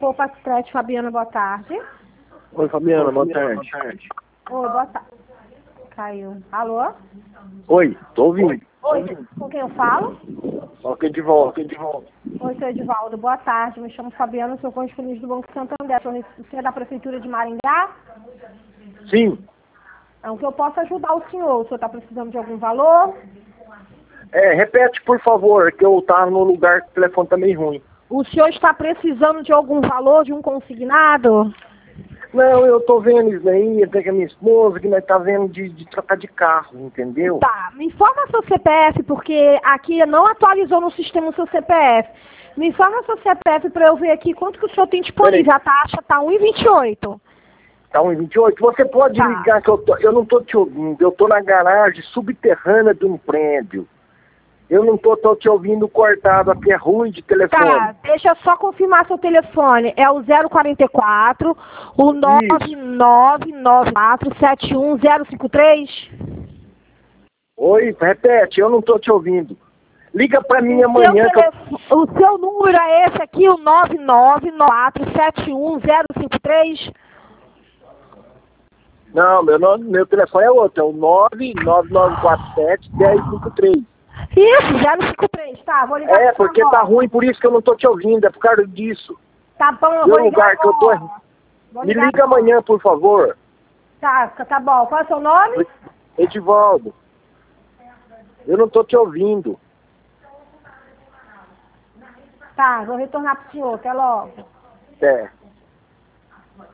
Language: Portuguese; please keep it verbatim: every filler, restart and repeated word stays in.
Poupa Crédito, Fabiana, boa tarde. Oi, Fabiana, boa tarde. Oi, boa tarde. Caiu. Alô? Oi, tô ouvindo. Oi, com quem eu falo? Ok, de volta, de volta. Oi, seu Edivaldo, boa tarde. Me chamo Fabiana, sou correspondente do Banco Santander. Você é da Prefeitura de Maringá? Sim. É o que eu posso ajudar o senhor. O senhor está precisando de algum valor? É, repete, por favor, que eu tava num lugar que o telefone tá meio ruim. O senhor está precisando de algum valor, de um consignado? Não, eu tô vendo isso aí, até que a minha esposa, que nós tá vendo de, de trocar de carro, entendeu? Tá, me informa seu C P F, porque aqui não atualizou no sistema o seu C P F. Me informa seu C P F para eu ver aqui quanto que o senhor tem disponível. A taxa tá um e vinte e oito. Tá um e vinte e oito? Você pode Tá. ligar que eu, tô, eu não tô te ouvindo, eu tô na garagem subterrânea de um prédio. Eu não tô, tô te ouvindo cortado, aqui é ruim de telefone. Tá, deixa eu só confirmar seu telefone. É o zero quarenta e quatro, o nove nove nove quatro sete um zero cinco três? Oi, repete, eu não tô te ouvindo. Liga pra mim O amanhã seu, que eu... telefone, o seu número é esse aqui, o nove nove nove quatro sete um zero cinco três? Não, meu, nome, meu telefone é outro, é o nove nove nove quatro sete um zero cinco três. Isso, zero cinco três, tá, vou ligar É, pro porque senhor tá agora. ruim, por isso que eu não tô te ouvindo, é por causa disso. Tá bom, eu Meu vou ligar lugar que eu tô... agora. Vou Me ligar liga agora. amanhã, por favor. Tá, tá bom. Qual é o seu nome? Edivaldo. Eu não tô te ouvindo. Tá, vou retornar pro senhor. Até logo. É.